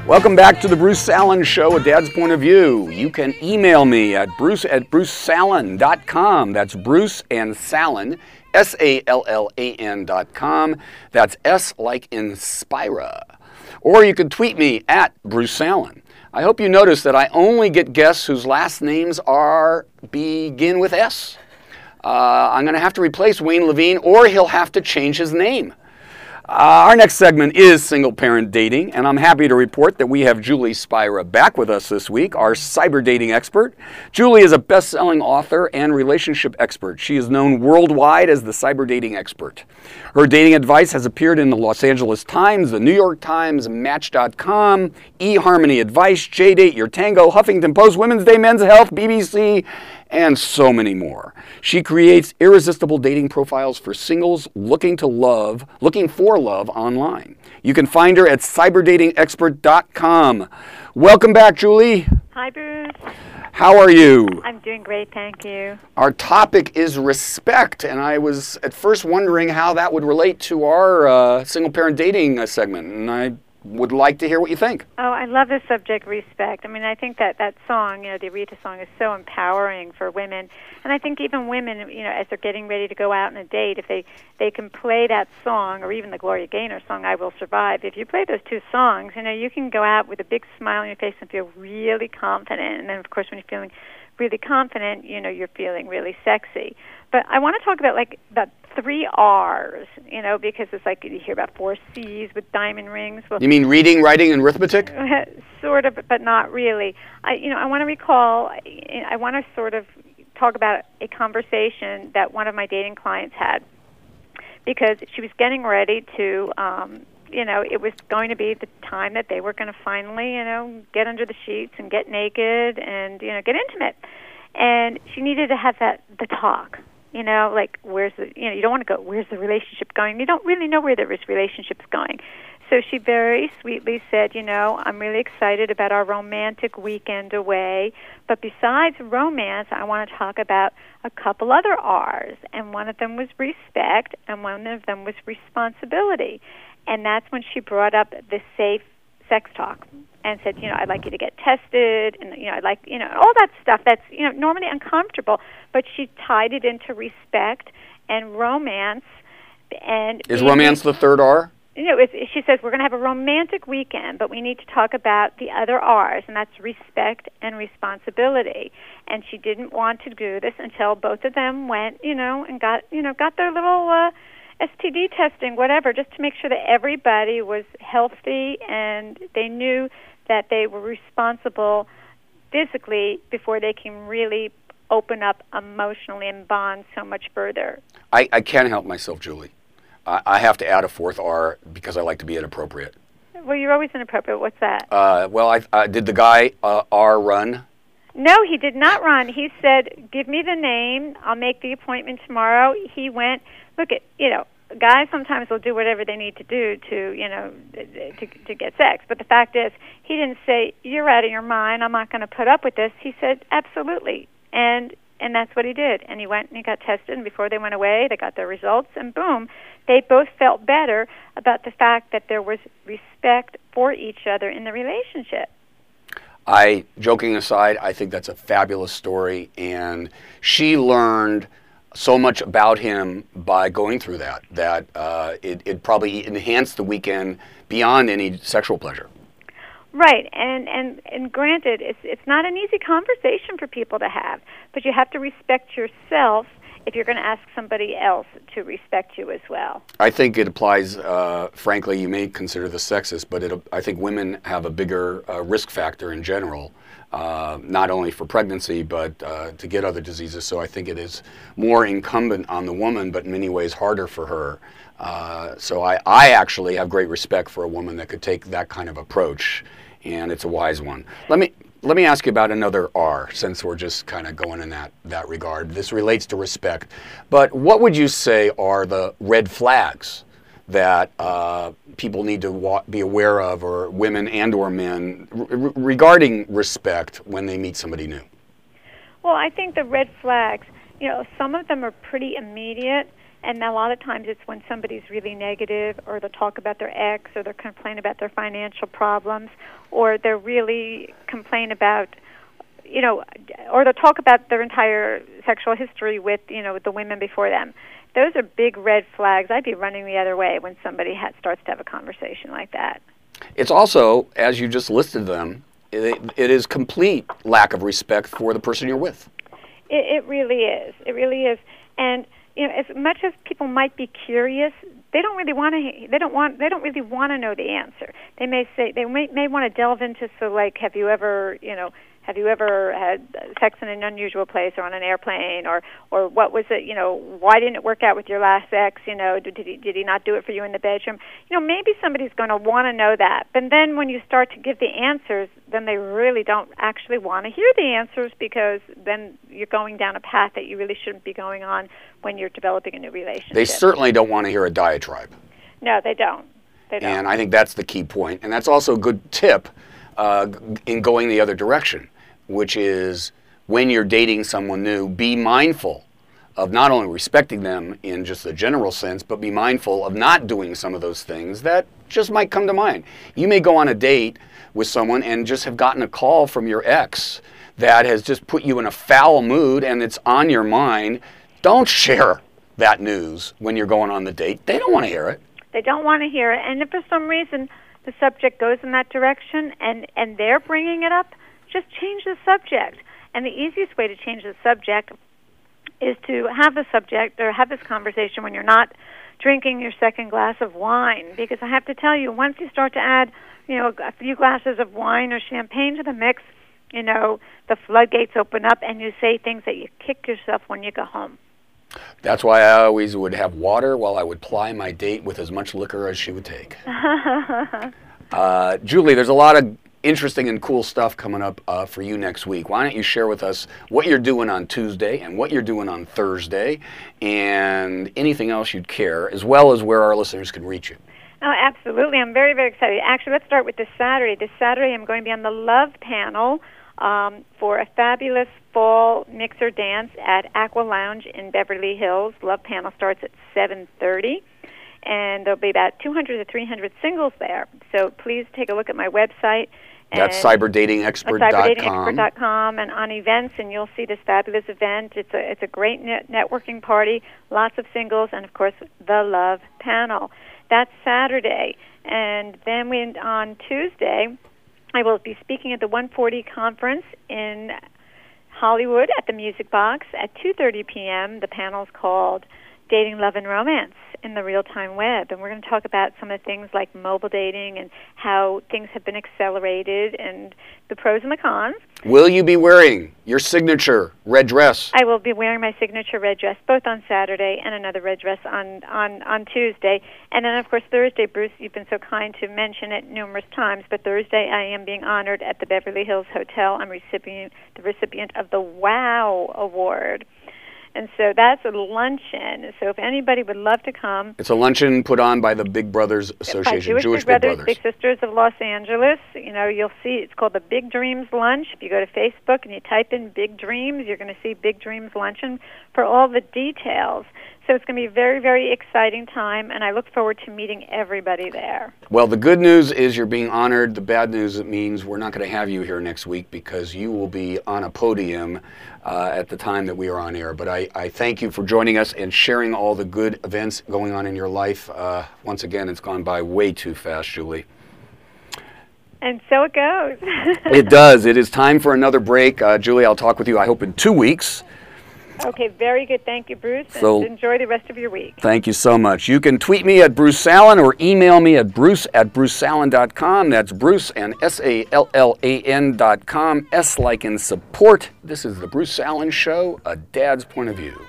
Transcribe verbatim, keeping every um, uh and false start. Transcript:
Welcome back to the Bruce Salen Show, A Dad's Point of View. You can email me at bruce at bruce salen dot com. That's Bruce and Salen, S A L L A N dot com. That's S like Inspira. Or you can tweet me at Bruce Salen. I hope you notice that I only get guests whose last names are begin with S. Uh, I'm going to have to replace Wayne Levine, or he'll have to change his name. Uh, our next segment is Single Parent Dating, and I'm happy to report that we have Julie Spira back with us this week, our cyber dating expert. Julie is a best-selling author and relationship expert. She is known worldwide as the cyber dating expert. Her dating advice has appeared in the Los Angeles Times, the New York Times, Match dot com, eHarmony Advice, J-Date, Your Tango, Huffington Post, Women's Day, Men's Health, B B C, and so many more. She creates irresistible dating profiles for singles looking to love, looking for love online. You can find her at cyber dating expert dot com. Welcome back, Julie. Hi, Bruce. How are you? I'm doing great, thank you. Our topic is respect, and I was at first wondering how that would relate to our uh, single parent dating uh, segment, and I would like to hear what you think. Oh, I love the subject, respect. I mean, I think that that song, you know, the Aretha song, is so empowering for women. And I think even women, you know, as they're getting ready to go out on a date, if they, they can play that song, or even the Gloria Gaynor song, I Will Survive, if you play those two songs, you know, you can go out with a big smile on your face and feel really confident. And then, of course, when you're feeling really confident, you know, you're feeling really sexy. But I want to talk about, like, the three R's, you know, because it's like you hear about four C's with diamond rings. Well, you mean reading, writing, and arithmetic? Sort of, but not really. I, you know, I want to recall, I want to sort of talk about a conversation that one of my dating clients had, because she was getting ready to, um, you know, it was going to be the time that they were going to finally, you know, get under the sheets and get naked and, you know, get intimate. And she needed to have that, the talk. You know, like, where's the, you know, you don't want to go, where's the relationship going? You don't really know where the relationship's going. So she very sweetly said, you know, I'm really excited about our romantic weekend away, but besides romance, I want to talk about a couple other R's, and one of them was respect, and one of them was responsibility. And that's when she brought up the safe sex talk and said, you know, I'd like you to get tested, and, you know, I'd like, you know, all that stuff that's, you know, normally uncomfortable, but she tied it into respect and romance. And is romance the third R? You know, it's, she says, we're going to have a romantic weekend, but we need to talk about the other R's, and that's respect and responsibility. And she didn't want to do this until both of them went, you know, and got, you know, got their little uh, S T D testing, whatever, just to make sure that everybody was healthy and they knew that they were responsible physically before they can really open up emotionally and bond so much further. I, I can't help myself, Julie. I, I have to add a fourth R because I like to be inappropriate. Well, you're always inappropriate. What's that? Uh, well, I, uh, did the guy uh, R run? No, he did not run. He said, give me the name. I'll make the appointment tomorrow. He went, look, at you know, guys sometimes will do whatever they need to do to, you know, to, to get sex. But the fact is, he didn't say, you're out of your mind, I'm not going to put up with this. He said, absolutely. And and that's what he did. And he went and he got tested, and before they went away, they got their results, and boom, they both felt better about the fact that there was respect for each other in the relationship. I, joking aside, I think that's a fabulous story, and she learned so much about him by going through that, that uh, it, it probably enhanced the weekend beyond any sexual pleasure. Right, and, and, and granted, it's, it's not an easy conversation for people to have, but you have to respect yourself if you're going to ask somebody else to respect you as well. I think it applies, uh, frankly, you may consider this sexist, but it, I think women have a bigger uh, risk factor in general, uh, not only for pregnancy, but uh, to get other diseases. So I think it is more incumbent on the woman, but in many ways harder for her. Uh, so I, I actually have great respect for a woman that could take that kind of approach, and it's a wise one. Let me let me ask you about another R, since we're just kind of going in that, that regard. This relates to respect, but what would you say are the red flags that uh, people need to wa- be aware of, or women and or men, r- regarding respect when they meet somebody new? Well, I think the red flags, you know, some of them are pretty immediate. And a lot of times it's when somebody's really negative, or they'll talk about their ex, or they'll complain about their financial problems, or they're really complain about, you know, or they'll talk about their entire sexual history with, you know, with the women before them. Those are big red flags. I'd be running the other way when somebody ha- starts to have a conversation like that. It's also, as you just listed them, it, it is complete lack of respect for the person you're with. It, it really is. It really is. And you know, as much as people might be curious, they don't really want to. They don't want. They don't really want to know the answer. They may say they may may want to delve into, so like, have you ever, you know, have you ever had sex in an unusual place, or on an airplane, or or what was it? You know, why didn't it work out with your last ex? You know, did he did he not do it for you in the bedroom? You know, maybe somebody's going to want to know that. But then when you start to give the answers, then they really don't actually want to hear the answers, because then you're going down a path that you really shouldn't be going on when you're developing a new relationship. They certainly don't want to hear a diatribe. No, they don't. They don't. And I think that's the key point. And that's also a good tip uh, in going the other direction, which is when you're dating someone new, be mindful of not only respecting them in just the general sense, but be mindful of not doing some of those things that just might come to mind. You may go on a date with someone and just have gotten a call from your ex that has just put you in a foul mood, and it's on your mind. Don't share that news when you're going on the date. They don't want to hear it. They don't want to hear it. And if for some reason the subject goes in that direction and, and they're bringing it up, just change the subject. And the easiest way to change the subject is to have the subject or have this conversation when you're not drinking your second glass of wine. Because I have to tell you, once you start to add, you know, a few glasses of wine or champagne to the mix, you know, the floodgates open up and you say things that you kick yourself when you go home. That's why I always would have water while I would ply my date with as much liquor as she would take. uh, Julie, there's a lot of interesting and cool stuff coming up uh, for you next week. Why don't you share with us what you're doing on Tuesday and what you're doing on Thursday, and anything else you'd care, as well as where our listeners can reach you. Oh, absolutely. I'm very, very excited. Actually, let's start with this Saturday. This Saturday I'm going to be on the Love panel um, for a fabulous fall mixer dance at Aqua Lounge in Beverly Hills. Love panel starts at seven thirty, and there'll be about two hundred to three hundred singles there. So please take a look at my website. That's cyber dating expert dot com. cyber dating expert dot com, and on events, and you'll see this fabulous event. It's a it's a great net networking party, lots of singles, and of course the Love panel. That's Saturday, and then we on Tuesday, I will be speaking at the one forty conference in Hollywood at the Music Box at two thirty p.m. The panel's called Dating, Love, and Romance in the Real-Time Web. And we're going to talk about some of the things like mobile dating and how things have been accelerated and the pros and the cons. Will you be wearing your signature red dress? I will be wearing my signature red dress both on Saturday and another red dress on, on, on Tuesday. And then, of course, Thursday, Bruce, you've been so kind to mention it numerous times, but Thursday I am being honored at the Beverly Hills Hotel. I'm recipient, the recipient of the WOW Award. And so that's a luncheon. So if anybody would love to come. It's a luncheon put on by the Big Brothers Association, by Jewish, Jewish Big, Big Brothers, Brothers. Big Sisters of Los Angeles. You know, you'll see it's called the Big Dreams Lunch. If you go to Facebook and you type in Big Dreams, you're going to see Big Dreams Luncheon for all the details. So it's going to be a very, very exciting time, and I look forward to meeting everybody there. Well, the good news is you're being honored. The bad news, it means we're not going to have you here next week because you will be on a podium uh, at the time that we are on air. But I, I thank you for joining us and sharing all the good events going on in your life. Uh, once again, it's gone by way too fast, Julie. And so it goes. It does. It is time for another break. Uh, Julie, I'll talk with you, I hope, in two weeks. Okay, very good. Thank you, Bruce. And so, enjoy the rest of your week. Thank you so much. You can tweet me at Bruce Salen or email me at bruce at bruce salen dot com. That's Bruce and S A L L A N dot com. S like in support. This is the Bruce Salen Show, a dad's point of view.